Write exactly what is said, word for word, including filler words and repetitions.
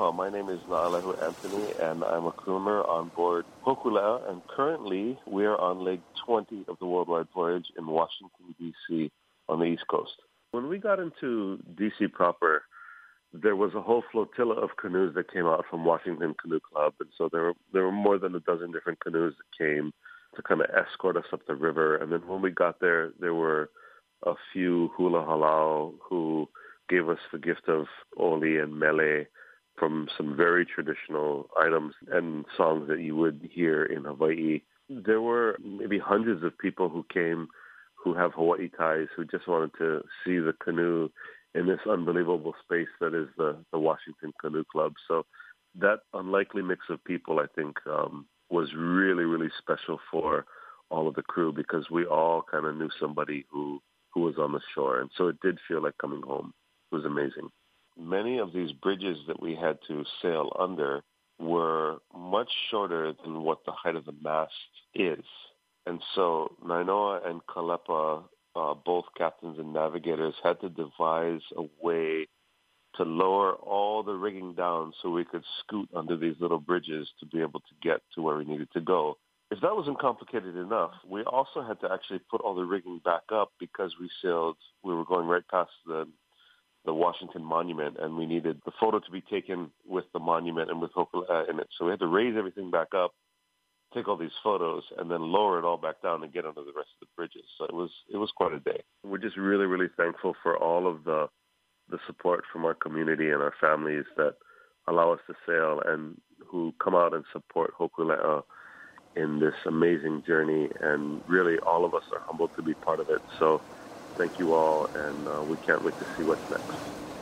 Uh, my name is Naalehu Anthony, and I'm a crewman on board Hokulea, and currently we are on leg twenty of the worldwide voyage in Washington, D C on the East Coast. When we got into D C proper, there was a whole flotilla of canoes that came out from Washington Canoe Club, and so there were, there were more than a dozen different canoes that came to kind of escort us up the river. And then when we got there, there were a few hula halau who gave us the gift of oli and mele from some very traditional items and songs that you would hear in Hawaii. There were maybe hundreds of people who came who have Hawaii ties, who just wanted to see the canoe in this unbelievable space that is the, the Washington Canoe Club. So that unlikely mix of people, I think, um, was really, really special for all of the crew because we all kind of knew somebody who, who was on the shore. And so it did feel like coming home. It was amazing. Many of these bridges that we had to sail under were much shorter than what the height of the mast is. And so Nainoa and Kalepa, uh, both captains and navigators, had to devise a way to lower all the rigging down so we could scoot under these little bridges to be able to get to where we needed to go. If that wasn't complicated enough, we also had to actually put all the rigging back up because we sailed, we were going right past the the Washington Monument, and we needed the photo to be taken with the monument and with Hokulea in it. So we had to raise everything back up, take all these photos, and then lower it all back down and get under the rest of the bridges. So it was it was quite a day. We're just really, really thankful for all of the the support from our community and our families that allow us to sail and who come out and support Hokulea in this amazing journey. And really, all of us are humbled to be part of it. So thank you all, and uh, we can't wait to see what's next.